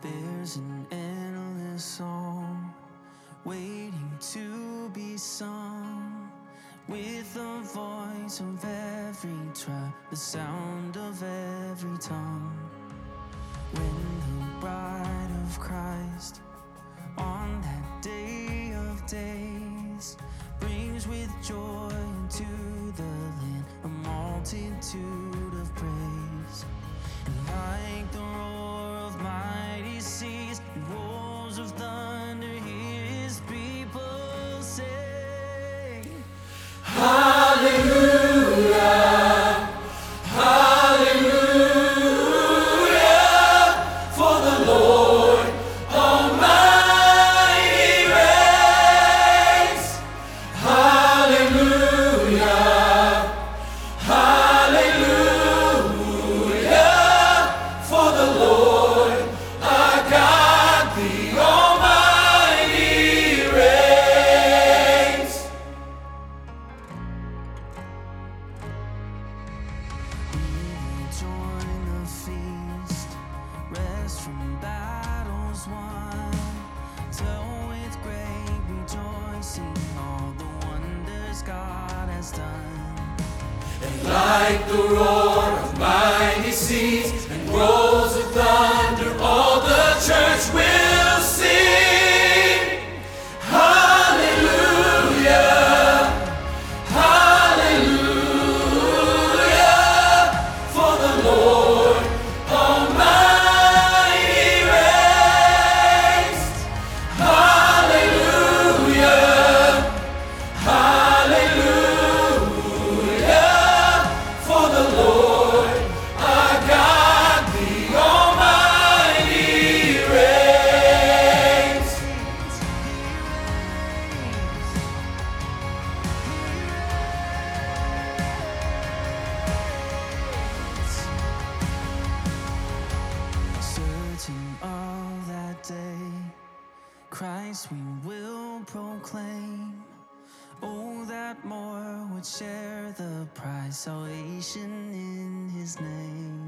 There's an endless song waiting to be sung, with the voice of every tribe, the sound of every tongue. When the bride of Christ on that day of days brings with joy into the land a multitude of praise, and like the roar of mighty seas and rolls of thunder, hear his people say, Hallelujah, Hallelujah, for the Lord Almighty reigns. Hallelujah, Hallelujah, for the Lord our God, the Almighty reigns. We will join the feast, rest from battles won, tell with great rejoicing all the wonders God has done. And like the roar of mighty seas and rolls of thunder, all the church will sing, Hallelujah, Hallelujah, for the Lord Almighty reigns. Hallelujah, Hallelujah, for the Lord our God, the Almighty reigns. Certain of that day, Christ we will proclaim. Oh, that more would share the prize, salvation in his name.